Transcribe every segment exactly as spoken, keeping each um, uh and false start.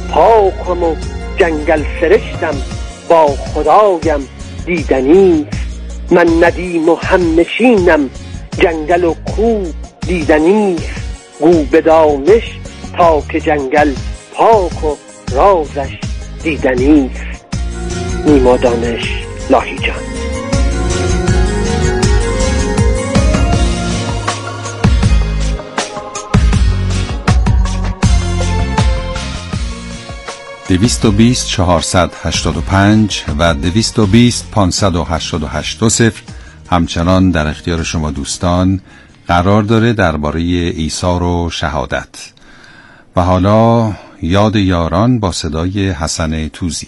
پاکم و جنگل سرشتم با خدایم دیدنیست. من ندیم و همنشینم جنگل و کو دیدنیست. گو به دانش تا که جنگل پاک و رازش دیدنیست. نیما دانش لاهیجان. دویست و بیست چهارصد و هشتاد و پنج و دویست و بیست پانصد و هشتاد و هشت دو صفر همچنان در اختیار شما دوستان قرار داره درباره ایثار و شهادت. و حالا یاد یاران با صدای حسن توزی.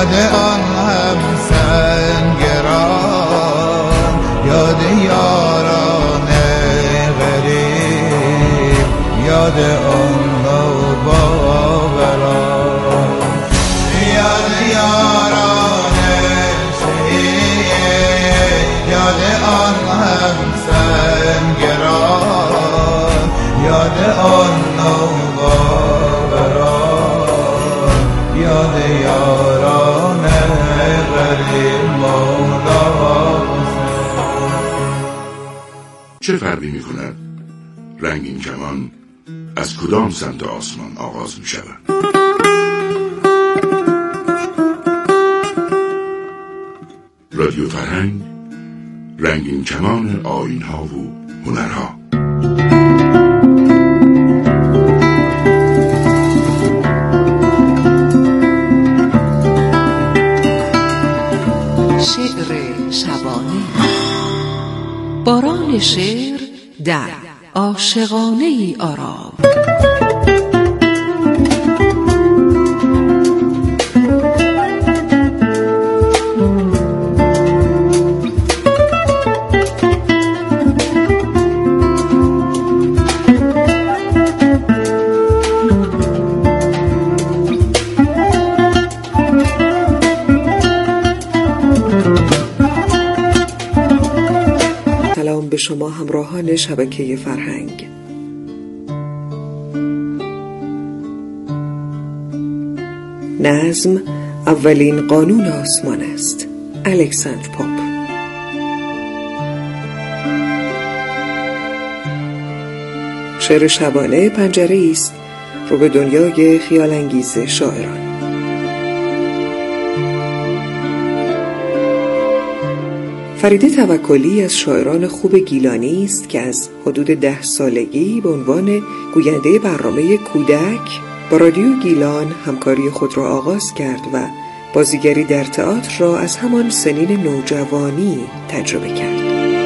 یاد آن هم سنگران، یاد یاران غریب، یاد آن نوباوران، یاد یاران شهید، یاد آن هم سنگران، یاد آن نوباوران، یاد یاران غریب مولا حسین. چه فرقی می کند رنگین کمان از کدام سمت آسمان آغاز می شود؟ رادیو فرهنگ، رنگین کمان آیین‌ها و هنرها. شعر شبانه. باران شعر در عاشقانه ای آرام. سلام به شما همراهان شبکه فرهنگ. نظم اولین قانون آسمان است. الکساندر پاپ. شعر شبانه پنجره است رو به دنیای خیال انگیز شاعران. فریده توکلی از شاعران خوب گیلانی است که از حدود ده سالگی به عنوان گوینده برنامه کودک با رادیو گیلان همکاری خود را آغاز کرد و بازیگری در تئاتر را از همان سنین نوجوانی تجربه کرد.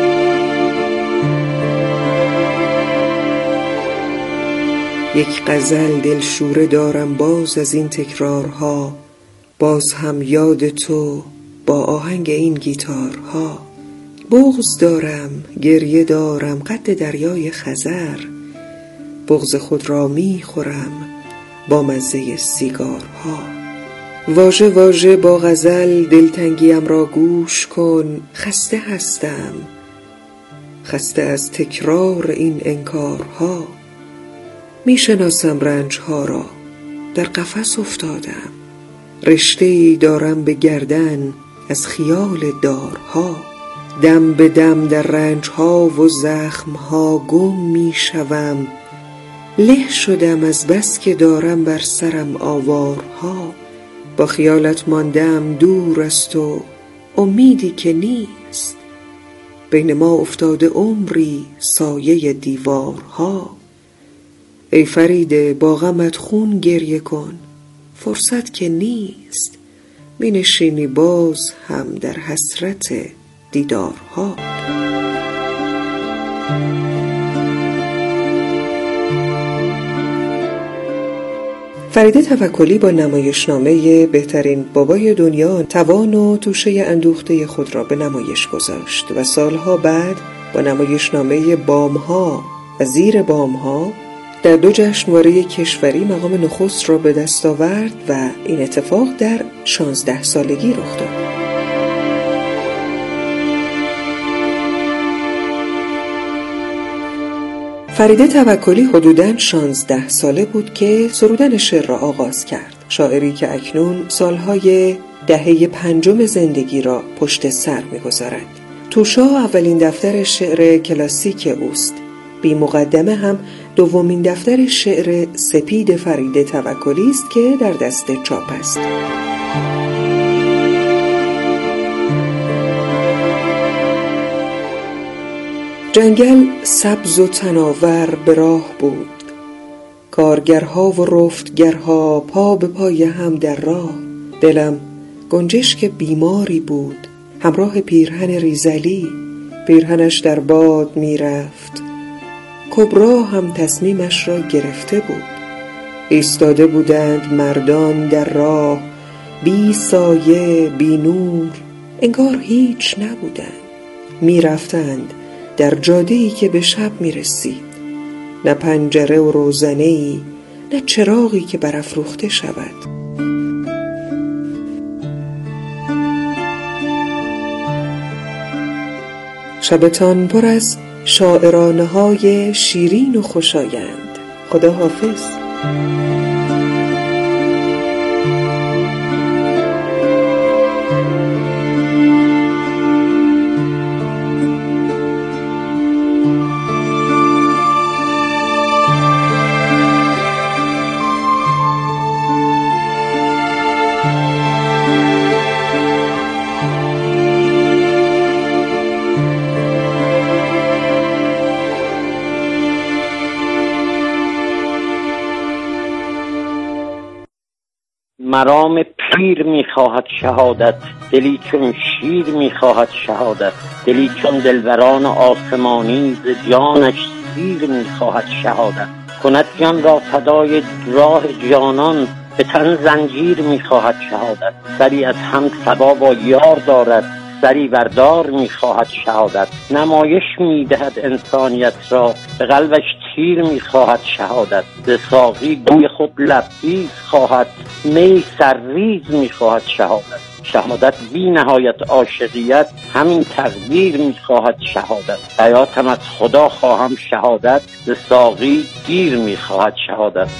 یک غزل دلشوره دارم باز از این تکرارها، باز هم یاد تو با آهنگ این گیتارها. بغض دارم گریه دارم قد دریای خزر، بغض خود را می خورم با مزه سیگارها. واژه واژه با غزل دلتنگیم را گوش کن، خسته هستم خسته از تکرار این انکارها. می شناسم رنجها را در قفس افتادم، رشته‌ای دارم به گردن از خیال دارها. دم به دم در رنجها و زخمها گم می شوم، له شدم از بس که دارم بر سرم آوارها. با خیالت ماندم دور است و امیدی که نیست، بین ما افتاده عمری سایه دیوارها. ای فریده با غمت خون گریه کن، فرصت که نیست، می نشینی باز هم در حسرت دیدارها. فریده توکلی با نمایشنامه بهترین بابای دنیا توان و توشه اندوخته خود را به نمایش گذاشت و سالها بعد با نمایشنامه بامها و زیر بامها در دو جشنواره کشوری مقام نخست را به دست آورد و این اتفاق در شانزده سالگی رخ داد. فریده توکلی حدوداً شانزده ساله بود که سرودن شعر را آغاز کرد. شاعری که اکنون سالهای دهه پنجم زندگی را پشت سر می‌گذارد. توشا اولین دفتر شعر کلاسیک اوست. بی مقدمه هم دومین دفتر شعر سپید فریده توکلی است که در دست چاپ است. جنگل سبز و تناور به راه بود، کارگرها و رفتگرها پا به پای هم در راه. دلم گنجشک بیماری بود همراه پیرهن ریزلی، پیرهنش در باد می رفت. کبرا هم تصمیمش را گرفته بود. ایستاده بودند مردان در راه، بی سایه بی نور انگار هیچ نبودند. می رفتند در جاده‌ای که به شب می رسید، نه پنجره و روزنه‌ای، نه چراغی که برافروخته شود. شبتان پر از شاعرانه های شیرین و خوشایند. خدا حافظ. مرام پیر میخواهد شهادت، دلی چون شیر میخواهد شهادت. دلی چون دلبران آسمانی، ز جانش سیر میخواهد شهادت. کند جان را فدای راه جانان، به تن زنجیر میخواهد شهادت. سری از هم صبا با یار دارد، سری بردار میخواهد شهادت. نمایش میدهد انسانیت را، به قلبش تیر میخواهد شهادت. ز ساقی بوی خود لبریز خواهد، می سرریز میخواهد شهادت. شهادت بی نهایت عاشقیت، همین تقدیر میخواهد شهادت. حیاتم از خدا خواهم شهادت، ز ساقی گیر میخواهد شهادت.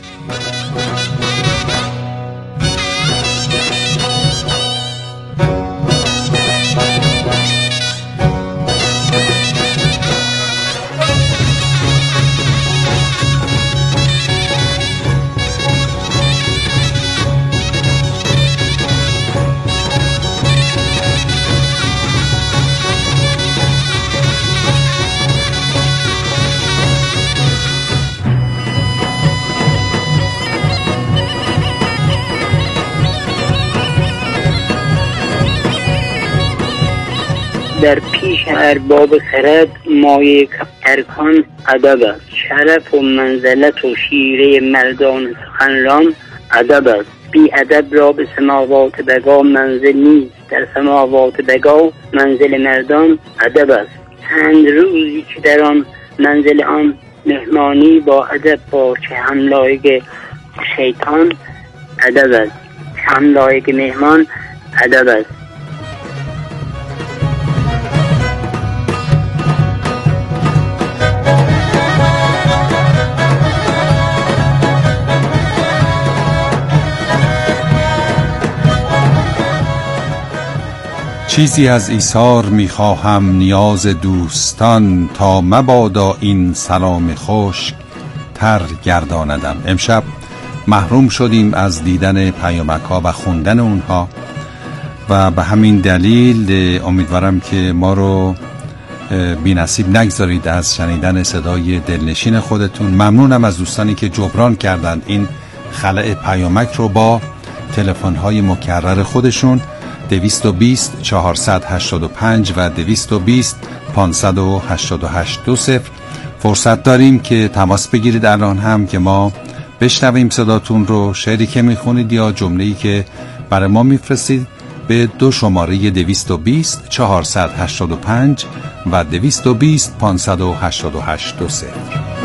در پیش ارباب خرد مایه ارکان ادب است. شرف و منزلت و شیره مردان سخنران ادب است. بی ادب را به سماوات بقا منزل نیست، در سماوات بقا منزل مردان ادب است. چند روزی که در آن منزل آن مهمانی، با ادب باش هم لایق شیطان ادب است. هم لایق مهمان ادب است. چیزی از ایثار میخواهم نیاز دوستان، تا مبادا این سلام خشک تر گرداندم. امشب محروم شدیم از دیدن پیامک ها و خوندن اونها و به همین دلیل امیدوارم که ما رو بی نصیب نگذارید از شنیدن صدای دلنشین خودتون. ممنونم از دوستانی که جبران کردند این خلأ پیامک رو با تلفن های مکرر خودشون دویست و بیست چهارصد و هشتاد و پنج و دویست و بیست پانصد و هشتاد و هشت دو صفر. فرصت داریم که تماس بگیرید الان هم که ما بشنویم صداتون رو، شعری که میخونید یا جمله‌ای که برای ما میفرستید به دو شماره دویست و بیست چهارصد و هشتاد و پنج و دویست و بیست پانصد و هشتاد و هشت دو صفر.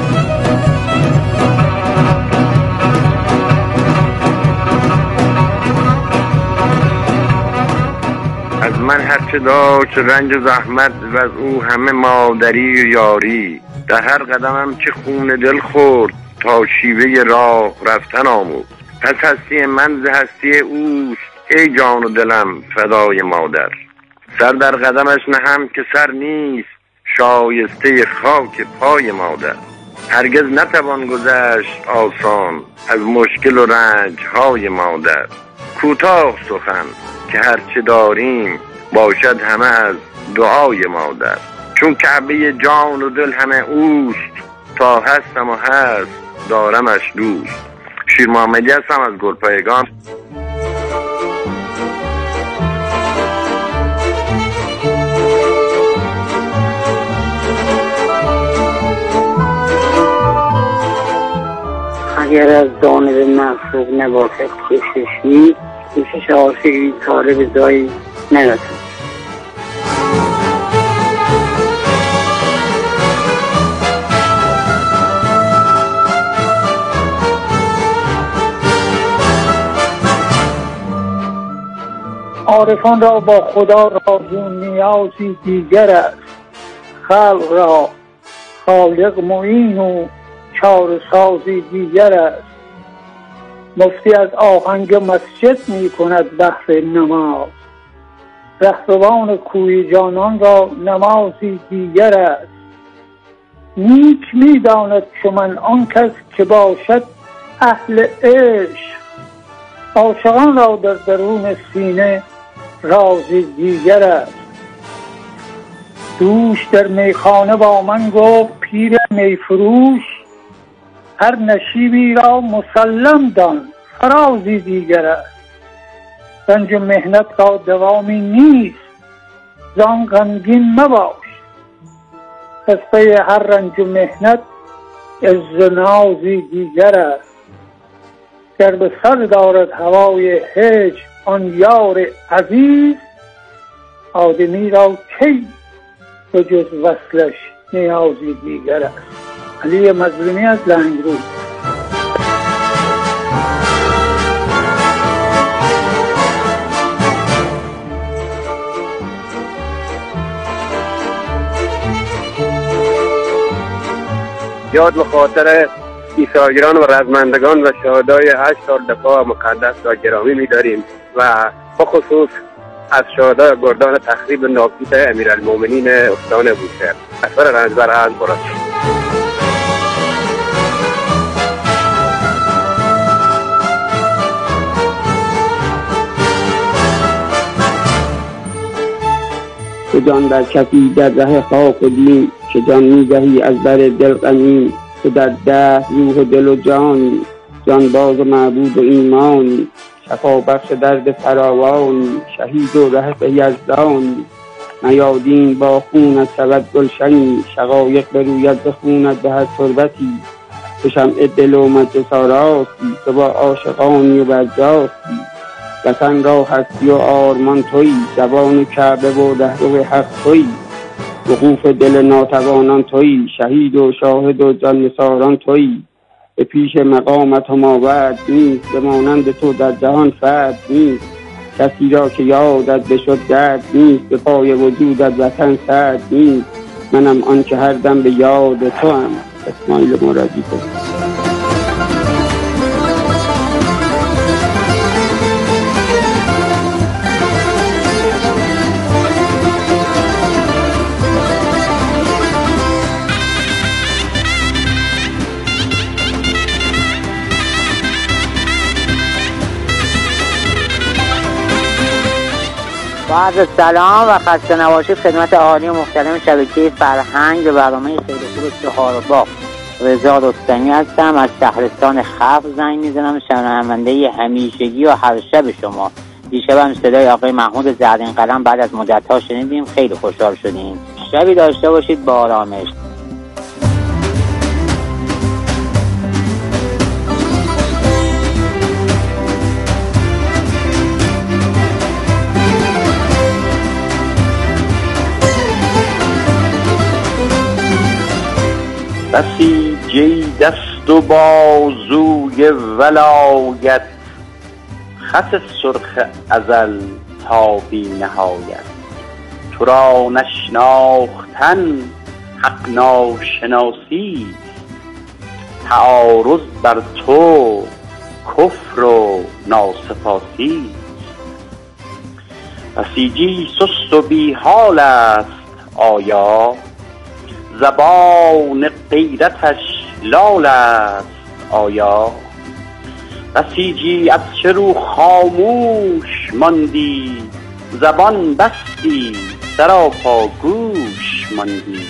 از من هرچه داشت رنج و زحمت، و از او همه مادری و یاری. در هر قدمم چه خون دل خورد، تا شیوه راه رفتن آموز. پس هستی من ز هستی اوست، ای جان و دلم فدای مادر. سر در قدمش نهم که سر نیست، شایسته خاک پای مادر. هرگز نتوان گذشت آسان، از مشکل و رنج های مادر. کوتاه سخن که هرچه داریم، باشد همه از دعای مادر. چون کعبه جان و دل همه اوست، تا هستم و هست دارمش دوست. شیر محمدی هستم از گلپایگان. اگر از جانب مخلوق نباشد کششی، کوشش عاشقی کاره به جایی نرسد. عارفان را با خدا راز و نیازی دیگر است، خلق را خالق معین و چاره سازی دیگر است. مفتی از آهنگ مسجد می کند بحر نماز، رهروان کوی جانان را نمازی دیگر است. نیک می داند چو من آن کس که باشد اهل عشق، عاشقان را در درون سینه رازی دیگر است. دوش در میخانه با من گفت پیر میفروش، هر نشیبی را مسلم دان فرازی دیگر است. رنج و مهنت را دوامی نیست، زان غمگین مباش، پس پی هر رنج و مهنت عز و نازی دیگر است. گر به سر دارد هوای هجر آن یار عزیز، آدمی را کی به جز وصلش نیازی دیگر است. علی مظلومی از لنگرود. یاد به خاطر ایثارگران و رزمندگان و شهدای هشت سال دفاع مقدس را گرامی می‌داریم و بخصوص از شهدای گردان تخریب ناپیت امیرالمومنین استان بوشهر اثر رنجبر از برد. تو جان در کفی در ره خاک و دین، که جان می‌دهی از بر دل غمین. تو در ده روح و دل و جانی، جان باز و معبود و ایمانی. شفا بخش درد فراوانی، شهید و ره به یزدانی. نیادین با خونت شود گلشنی، شقایق بروید به خونت به هر تربتی. تو شمع دل و مجلس آراستی، تو با عاشقانی و برجاستی. وطن را هستی و آرمان تویی، زبان کعبه و رهرو حق تویی. وقوف دل ناتوانان تویی، شهید و شاهد و جان نثاران تویی. به پیش مقامت هماورد نیست، به مانند تو در جهان فرد نیست. کسی را که یادت بشد درد نیست، به پای وجودت وطن سرد نیست. منم آن که هر دم به یاد تو هم. اسماعیل مرادی تو. با عرض سلام و خسته نباشید خدمت اهالی محترم شبکه فرهنگ و برنامه خیلی خوب چهارباغ. رضا رستمی هستم، از شهرستان خفر زنگ میزنم، شنونده همیشگی و هر شب شما. دیشبم صدای آقای محمود زرین قلم بعد از مدت‌ها شنیدیم، خیلی خوشحال شدیم. شبی داشته باشید با آرامش. بسیجی دست و بازوی ولایت، خط سرخ ازل تا بی نهایت. تو را نشناختن حق ناشناسی، تعارض بر تو کفر و ناسپاسی. بسیجی سست و بی حال است آیا، زبان غیرتش لال است آیا. بسیجی از چه رو خاموش ماندی، زبان بستی سراپا گوش ماندی.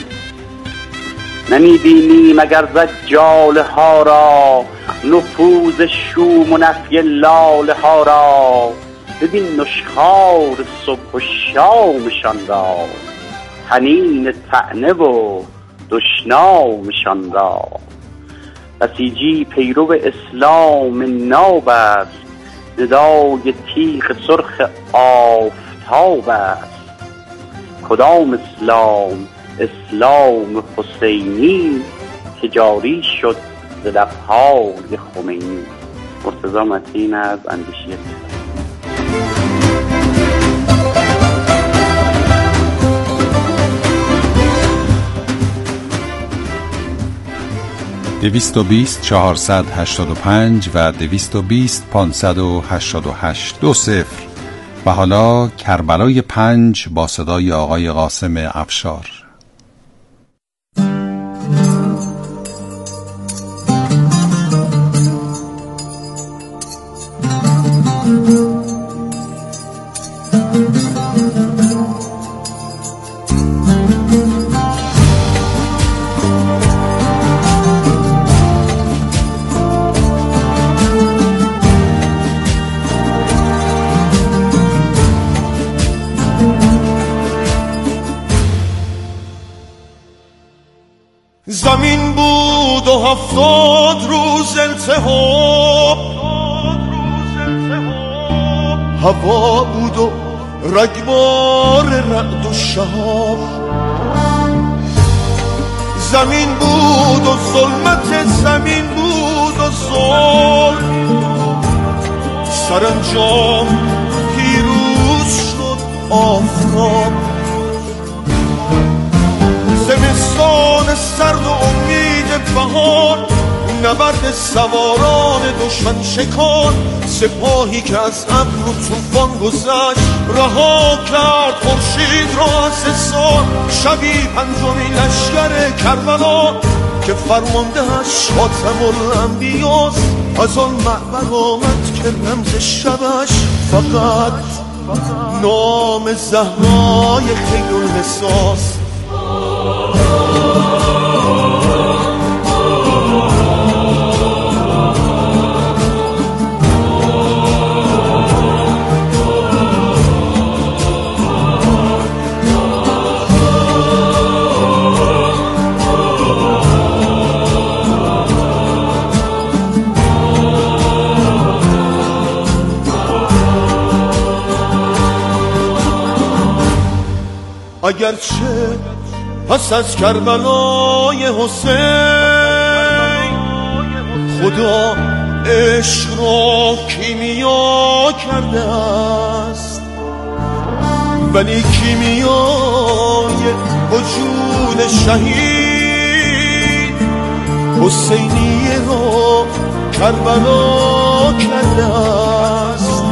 نمیبینی مگر زجال ها را، نفوذ شوم و نفی لاله ها را. ببین نشخوار صبح و شامشان را، حنین طعنه و دشنامشان را. بسیجی پیرو اسلام ناب است، ندای تیغ سرخ آفتاب است. کدام اسلام اسلام حسینی که جاری شد ز لب‌های خمینی. مرتضی متین از اندیشه. دویست و بیست چهارصد هشتاد و پنج و دویست و بیست پانصد و هشتاد و هشت دو صفر. و حالا کربلای پنج با صدای آقای قاسم افشار. زمین بود و هفتاد روز التهاب، هوا بود و رگبار رعد و شهاب. زمین بود و ظلمت زمین بود و ظلم، سرانجام پیروز شد آفتاب. زمستان سرد و امید بهار، نبرد سواران دشمن شکار. سپاهی که از ابر و طوفان گذشت، رها کرد خورشید را از حصار. شبی پنجمین لشکر کربلا که فرماندهش خاتم الانبیاست، از آن معبر آمد که رمز شبش فقط نام زهرای خیرالنساست. اگرچه پس از کربلای حسین خدا عشق را کیمیا کرده است، ولی کیمیای وجود شهید حسینیه را کربلا کرده است.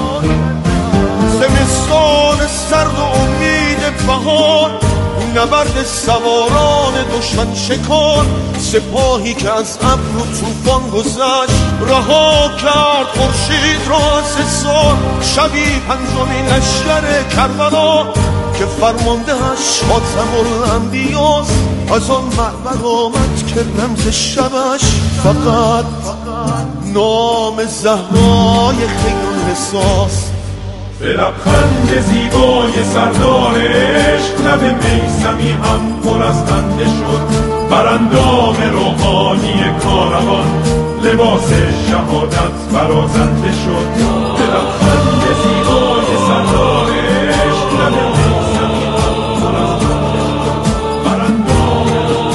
زمستان سرد و امید بهار، نبرد سواران دشمن شکار. سپاهی که از ابر و طوفان گذشت، رها کرد خورشید را از حصار. شبی پنجمین لشکر کربلا که فرماندهش خاتم الانبیاست، از آن معبر آمد که رمز شبش فقط نام زهرای خیرالنساست. به لبخند زیبای سردار عشق، لب میثمی هم پر از خنده شد. بر اندام روحانی کاروان لباس شهادت برازنده شد. به لبخند زیبای سردار عشق، لب میثمی هم پر از خنده شد. بر اندام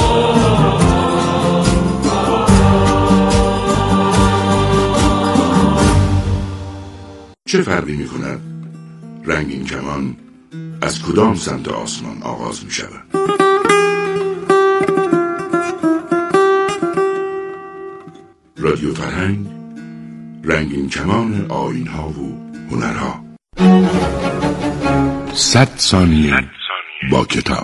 چه فرقی می کند رنگین کمان از کدام سمت آسمان آغاز می شود؟ رادیو فرهنگ، رنگین کمان آیین ها و هنرها. صد ثانیه با کتاب.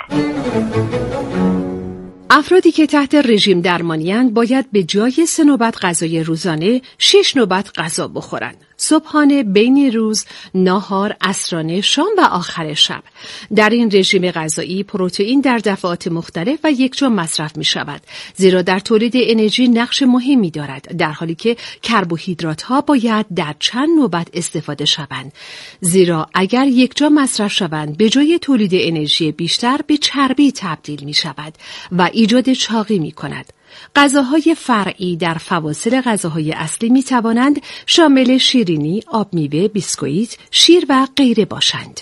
افرادی که تحت رژیم درمانی‌اند باید به جای سه نوبت غذای روزانه شش نوبت غذا بخورند. صبحانه، بین روز، ناهار، عصرانه، شام و آخر شب. در این رژیم غذایی پروتئین در دفعات مختلف و یکجا مصرف می شود، زیرا در تولید انرژی نقش مهمی دارد، در حالی که کربوهیدرات ها باید در چند نوبت استفاده شوند، زیرا اگر یکجا مصرف شوند به جای تولید انرژی بیشتر به چربی تبدیل می شود و ایجاد چاقی می کند. غذاهای فرعی در فواصل غذاهای اصلی می توانند شامل شیرینی، آب میوه، بیسکویت، شیر و غیره باشند.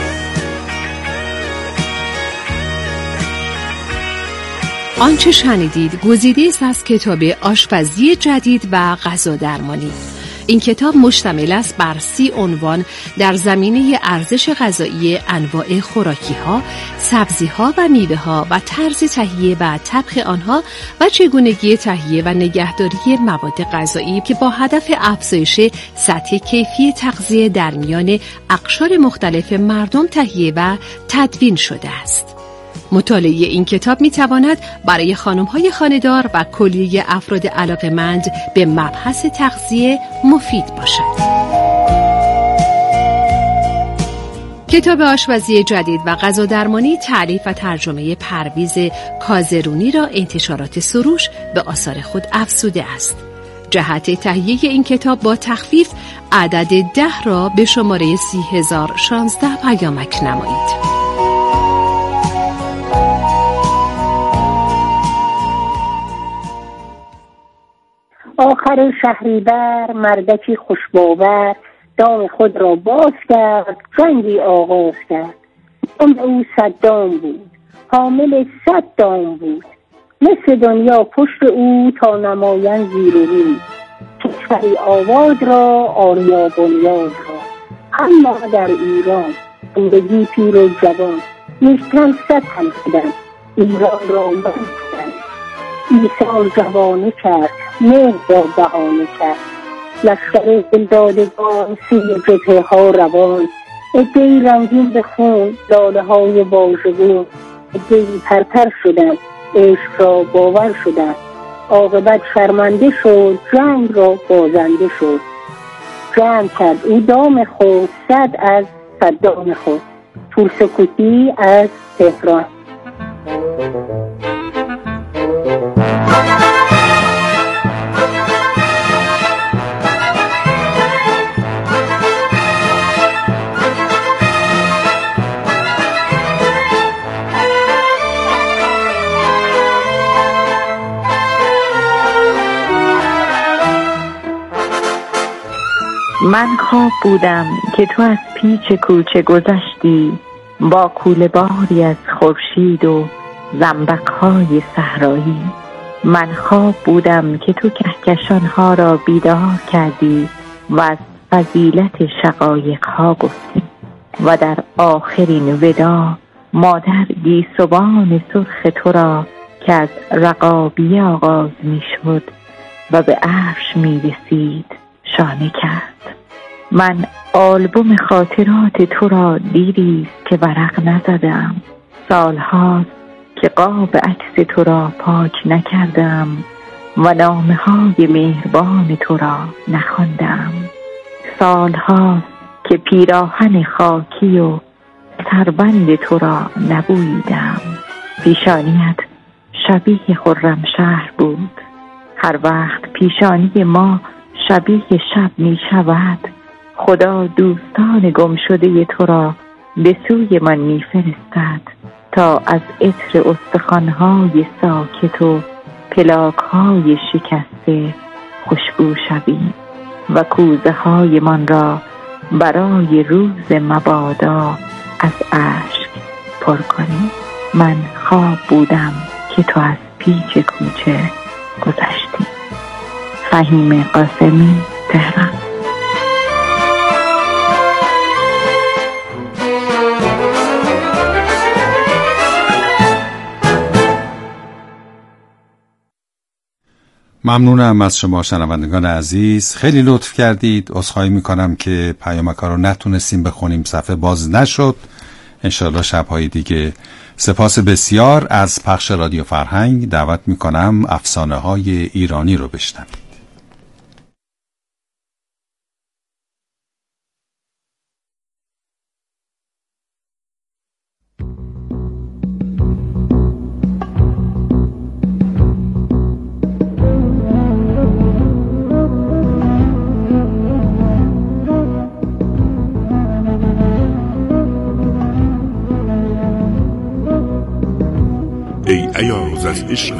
آنچه شنیدید گزیده است از کتاب آشپزی جدید و غذا درمانی. این کتاب مشتمل است بر سی عنوان در زمینه ارزش غذایی انواع خوراکی‌ها، سبزی‌ها و میوه‌ها و طرز تهیه و طبخ آنها و چگونگی تهیه و نگهداری مواد غذایی که با هدف افزایش سطح کیفی تغذیه در میان اقشار مختلف مردم تهیه و تدوین شده است. مطالعه این کتاب می تواند برای خانم‌های خانه‌دار و کلیه افراد علاقه‌مند به مبحث تغذیه مفید باشد. کتاب آشپزی جدید و غذا درمانی تألیف و ترجمه پرویز کازرونی را انتشارات سروش به آثار خود افزوده است. جهت تهیه این کتاب با تخفیف عدد ده را به شماره سی هزار و شانزده پیامک نمایید. آخر شهریور مردکی خوشباور دام خود را باز کرد، جنگی آغاز کرد. دام او صد دام بود، حامل صد دام بود. مثل دنیا پشت او تا نمایان زیر و روی. کشوری آباد را آریا بنیاد را. اما در ایران زندگی پیر و جوان نیستن صد هم شدن. ایران را من شدن. عیسی جوانه کرد، مهر را بهانه کرد. لشکر دلدادگان سی جبهه ها روان، عده‌ای رنگین به خون لاله های واژگون. عده‌ای پرپر شدن، عشق را باور شدن. عاقبت شرمنده شد، جنگ را بازنده شد. جمع کرد او دام خود، صد از صدام خود. پور سکوتی از تهران. من خواب بودم که تو از پیچ کوچه گذشتی، با کوله باری از خورشید و زنبقهای صحرایی. من خواب بودم که تو کهکشانها را بیدار کردی و از فضیلت شقایقها گفتی و در آخرین ودا مادر گیسوان سرخ تو را که از رقابی آغاز می شد و به عرش می رسید شانه کرد. من آلبوم خاطرات تو را دیریست که ورق نزدم. سالهاست که قاب عکس تو را پاک نکردم و نامه های مهربان تو را نخواندم. سالهاست که پیراهن خاکی و سربند تو را نبوییدم. پیشانیت شبیه خرمشهر بود. هر وقت پیشانی ما شبیه شب می شود، خدا دوستان گم شده تو را به سوی من می فرستد تا از عطر استخوان‌های ساکت و پلاک‌های شکسته خوشبو شویم و کوزه های من را برای روز مبادا از اشک پر کنیم. من خواب بودم که تو از پیچ کوچه گذشتی. فهیم قاسمی، تهران. ممنونم از شما شنوندگان عزیز، خیلی لطف کردید. عذرخواهی میکنم که پیامک‌ها رو نتونستیم بخونیم، صفحه باز نشد. انشالله شب‌های دیگه. سپاس بسیار از پخش رادیو فرهنگ. دعوت میکنم افسانه های ایرانی رو بشنوید. ای ایاز از عشق